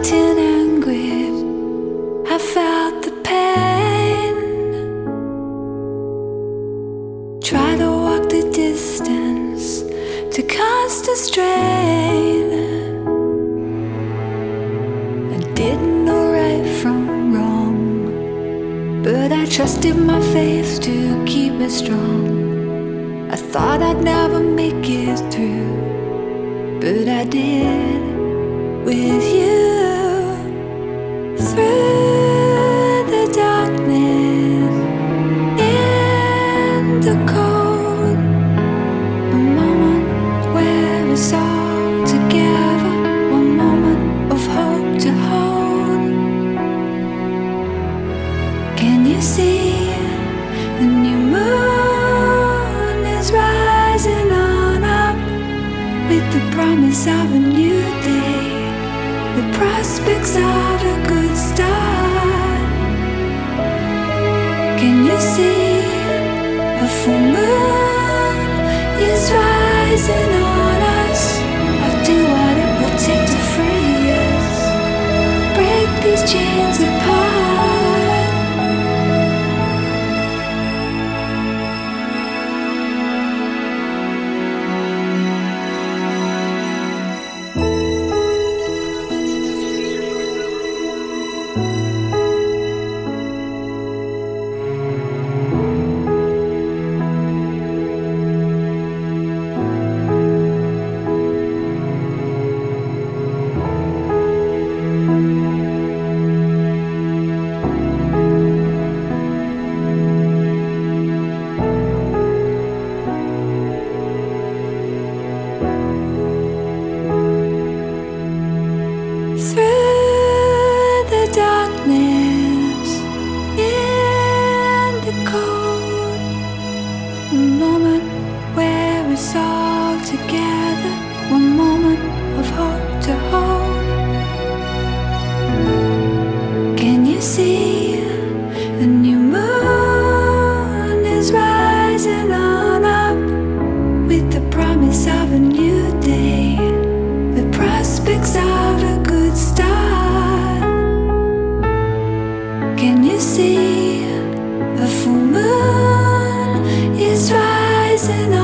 getting angry. I felt the pain. Try to walk the distance to cast a strain. I didn't know right from wrong, but I trusted my faith to keep me strong. I thought I'd never make it through, but I did with you. Through the darkness, in the cold, a moment where it's all together, one moment of hope to hold. Can you see the new moon is rising on up with the promise of a new day, the prospects of a good start? Can you see a full moon is rising on us? I'll do what it will take to free us, break these chains apart. Through the darkness, in the cold, a moment where it's all together, one moment of hope to hold. Can you see the new moon is rising on up with the promise of a new day, the prospects of a good start? Can you see the full moon is rising